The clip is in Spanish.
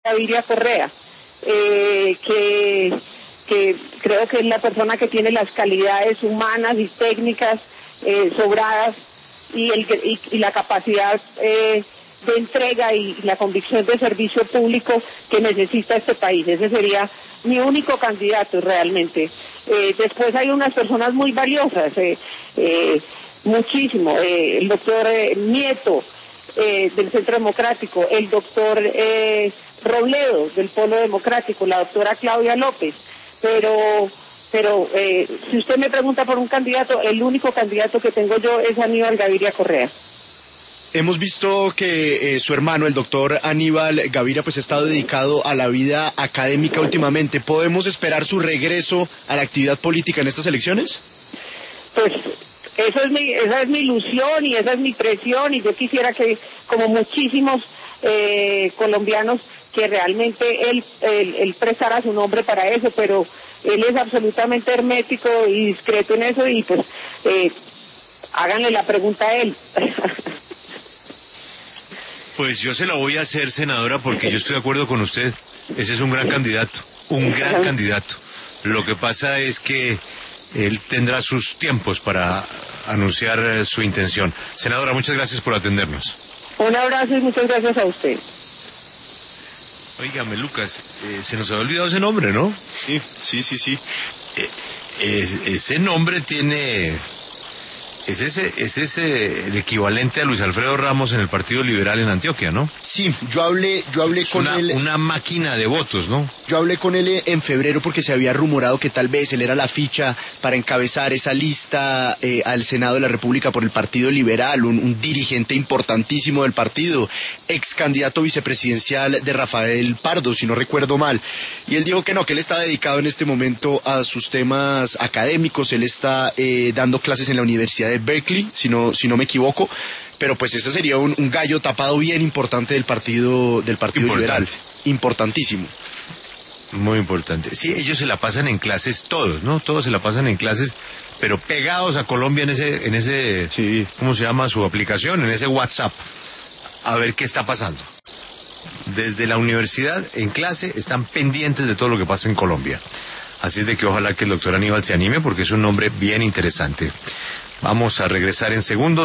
Gaviria Correa, que creo que es la persona que tiene las calidades humanas y técnicas sobradas y la capacidad de entrega y la convicción de servicio público que necesita este país. Ese sería mi único candidato realmente. Después hay unas personas muy valiosas, muchísimo, el doctor Nieto del Centro Democrático, el doctor Robledo del Polo Democrático, la doctora Claudia López, pero si usted me pregunta por un candidato, el único candidato que tengo yo es Aníbal Gaviria Correa. Hemos visto que su hermano, el doctor Aníbal Gaviria, pues ha estado dedicado a la vida académica últimamente. ¿Podemos esperar su regreso a la actividad política en estas elecciones? Pues esa es mi ilusión y esa es mi presión, y yo quisiera que, como muchísimos colombianos, que realmente él prestara su nombre para eso, pero él es absolutamente hermético y discreto en eso, y pues háganle la pregunta a él. Pues yo se la voy a hacer, senadora, porque yo estoy de acuerdo con usted. Ese es un gran candidato, un gran candidato. Lo que pasa es que él tendrá sus tiempos para anunciar su intención. Senadora, muchas gracias por atendernos. Un abrazo y muchas gracias a usted. Óigame, Lucas, se nos había olvidado ese nombre, ¿no? Sí. Ese nombre tiene... ¿Es ese el equivalente a Luis Alfredo Ramos en el Partido Liberal en Antioquia, no? Sí, yo hablé con él. Una máquina de votos, ¿no? Yo hablé con él en febrero porque se había rumorado que tal vez él era la ficha para encabezar esa lista al Senado de la República por el Partido Liberal, un dirigente importantísimo del partido, ex candidato vicepresidencial de Rafael Pardo, si no recuerdo mal. Y él dijo que no, que él está dedicado en este momento a sus temas académicos. Él está dando clases en la Universidad de Berkeley, si no me equivoco, pero pues ese sería un gallo tapado bien importante del partido liberal, importantísimo. Muy importante. Sí, ellos se la pasan en clases todos, ¿no? Todos se la pasan en clases, pero pegados a Colombia en ese sí. ¿Cómo se llama su aplicación? En ese WhatsApp, a ver qué está pasando. Desde la universidad, en clase, están pendientes de todo lo que pasa en Colombia. Así es de que ojalá que el doctor Aníbal se anime, porque es un nombre bien interesante. Vamos a regresar en segundos.